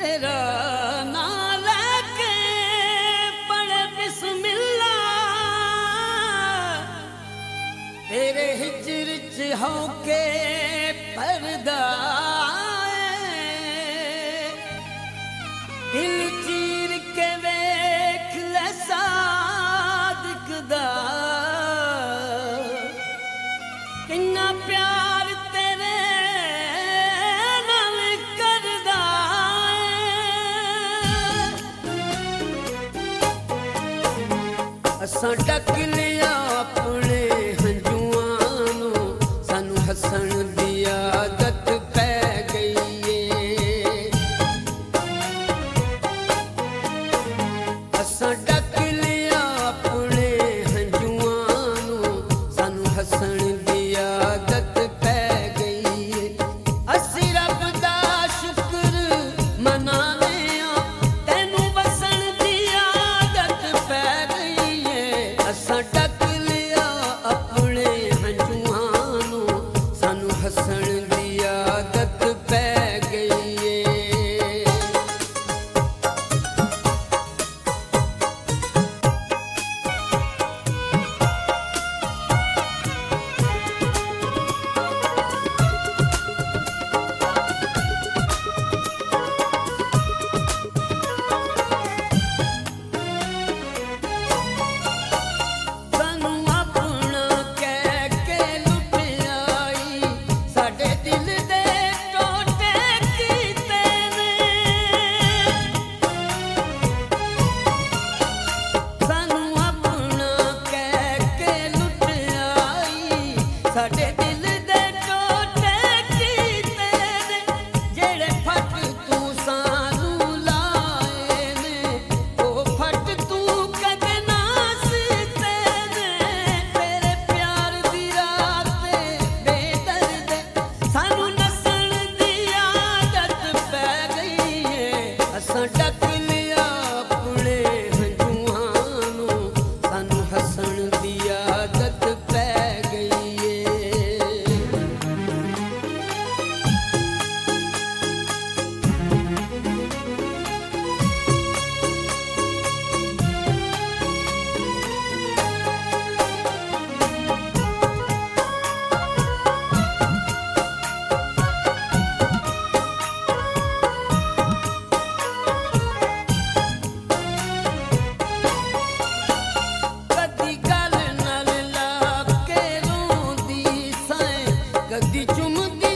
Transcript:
तेरा नाम लेके पढ़े बिस्मिल्लाह, तेरे हिजर च होके पर्दा दिल चीर के वेख ले सादिक दा किन्ना प्यार तेरे नाल करदा असां ढक लिया अपने हंजुआं नू सानू हसन दी आदत पै गई है। असां ढक लिया अपने हंजुआं नू सानू हसन दी आदत पै गई है। असीं रब दा शुक्र मनाने आ तैनू वसन दी आदत पै गई है। असां ढक लिया अपने हंजुआं नू सानू हसन दी आदत पै गई है। सानू अपना कह के लुट आई साडे दिल दे टोटे कीते ने। सानू अपना कह के लुट आई साडे दिल दे टोटे कीते ने। जेड़े फट तू सानू लाए ने ओ फट तू कदे ना सीते ने। तेरे प्यार दी रात बेदर्द सानू नसन दी आदत पै गई है। असां ढक लिया अपने हंजुआं नू सानू हसन दी आदत पै गई है। कदी गल नाल ला के रोंदी सैं कदी चुमदी